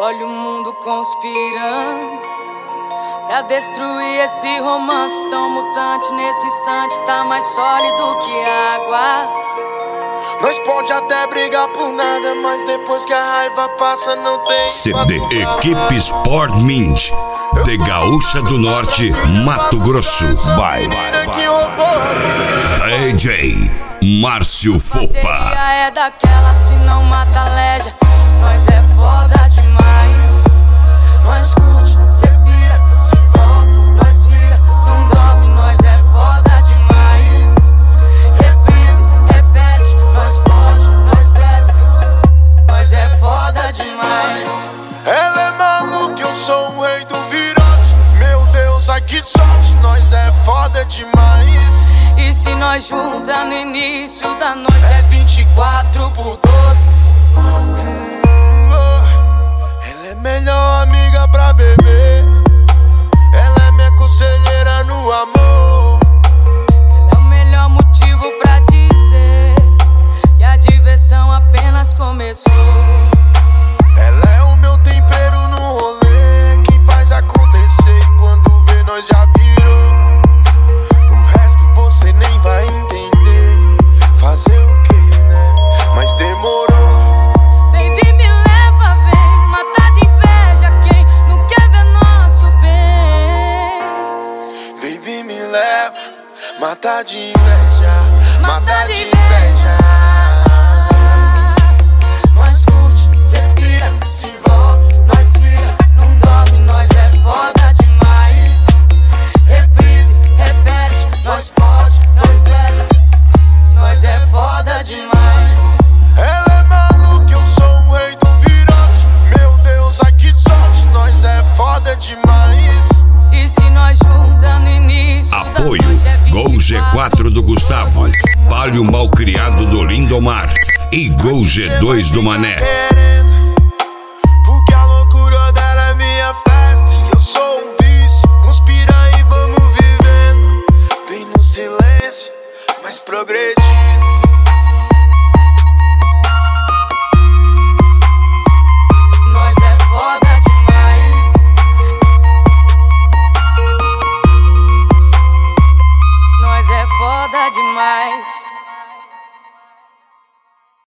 Olha o mundo conspirando pra destruir esse romance tão mutante. Nesse instante tá mais sólido que água. Nós pode até brigar por nada, mas depois que a raiva passa não tem CD Equipe Sport Mint de Gaúcha do Norte, Mato Grosso. By DJ Márcio Fopa. Parceria é daquela, se não mata leja. Nós é foda demais. Nós curte, cê pira, se envolve, nós vira, não dorme, nós é foda demais. Reprise, repete, nós pode, nós bebe, nós é foda demais. Ela é maluca, eu sou o rei do virote. Meu Deus, ai que sorte, nós é foda demais. E se nós junta no início da noite é 24 por 12. Ela é melhor amiga pra beber. Ela é minha conselheira no amor. Ela é o melhor motivo pra dizer que a diversão apenas começou. Ela é o meu tempero no rolê, quem faz acontecer e quando vê nós já virou. O resto você nem vai entender. Fazer o que, né? Mas demorou. Baby, me leva, vem matar de inveja quem não quer ver nosso bem. Baby, me leva, matar de inveja, matar de inveja. Nós curte, cê pira, se envolve, nós vira, não dorme, nós é foda demais. Reprise, repete, nós pode, nós bebe, nós é foda demais. Ela é maluca, eu sou o rei do virote. Meu Deus, ai que sorte, nós é foda demais. E se nós junta no início Apoio da noite é Gol G4 do Gustavo, Palio Malcriado do Lindomar e Gol G2 do Mané. Querendo